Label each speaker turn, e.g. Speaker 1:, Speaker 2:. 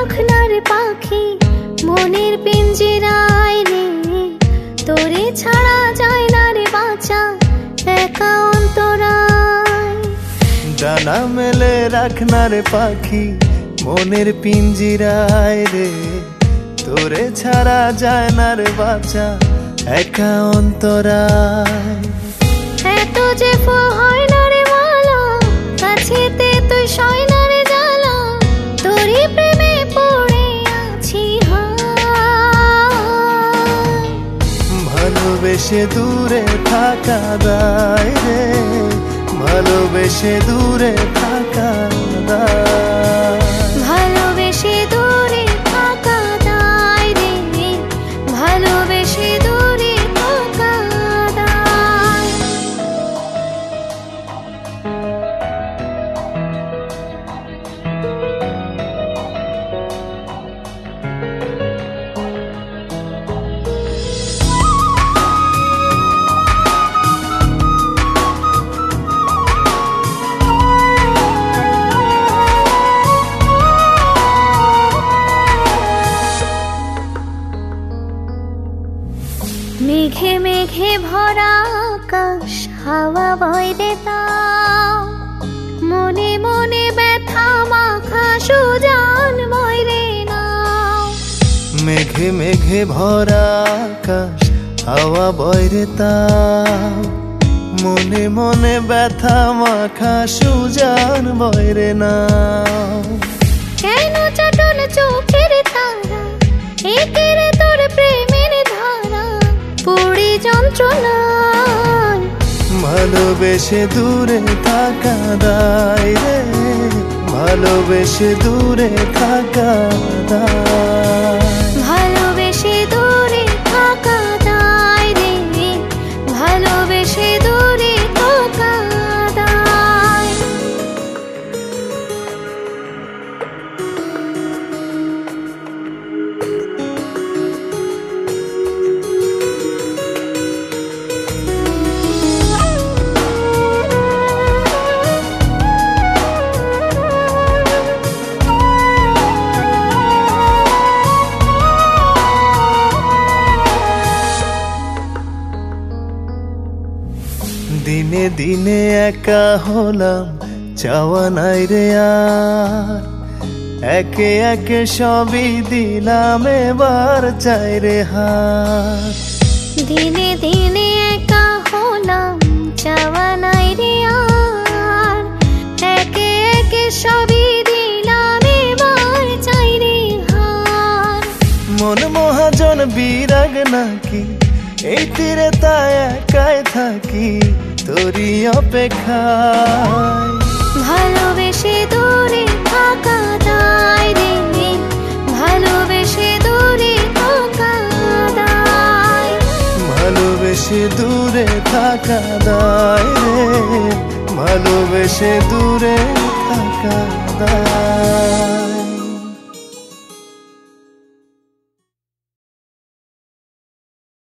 Speaker 1: রাখনা রে পাখি মনের পিঞ্জিরায় রে, তোরে ছাড়া যায় না রে বাঁচা একা অন্তরায়।
Speaker 2: ডানা মেলে রাখনা রে পাখি মনের পিঞ্জিরায় রে, তোরে ছাড়া যায় না রে বাঁচা একা অন্তরায়।
Speaker 1: এত যে হয় না রে মালা, কাছেতে তুই সয় না রে জ্বালা, তোরই প্রেমে পড়ে আছি হায়।
Speaker 2: ভালোবেসে দূরে থাকা দায় রে, ভালোবেসে দূরে থাকা দায়।
Speaker 1: ভালোবেসে দূরে থাকা দায় রে, ভালোবেসে দূরে থাকা দায়। মেঘে মেঘে ভরা আকাশ হাওয়া বয় রে তাও, মনে মনে ব্যথা মাখা সুজান বয় রে নাও।
Speaker 2: মেঘে মেঘে ভরা আকাশ হাওয়া বয় রে তাও, মনে মনে ব্যথা মাখা সুজান বয় রে নাও।
Speaker 1: কেন চাটন চোখের তারা, একে রে তোর প্রেমের ধারা পুরি যন্ত্রণায়।
Speaker 2: ভালোবেসে দূরে থাকা দায় রে, ভালোবেসে দূরে থাকা দায়।
Speaker 1: ভালোবেসে দূরে থাকা দায় রে, ভালোবেসে দূরে থাকা দায়।
Speaker 2: দিনে দিনে একা হলাম চাওয়া নাই রে আর, একে একে সবই দিলাম এবার চাই রে হার।
Speaker 1: দিনে দিনে একা হলাম চাওয়া নাই রে আর, একে একে সবই দিলাম এবার চাই রে হার।
Speaker 2: মন মহাজন বিরাগ নাকি, এই তীরে তাই একাই থাকি তোরই অপেক্ষায়।
Speaker 1: ভালোবেসে দূরে থাকা দায় রে, ভালোবেসে দূরে থাকা দায়।
Speaker 2: ভালোবেসে দূরে থাকা দায় রে, ভালোবেসে দূরে থাকা দায়।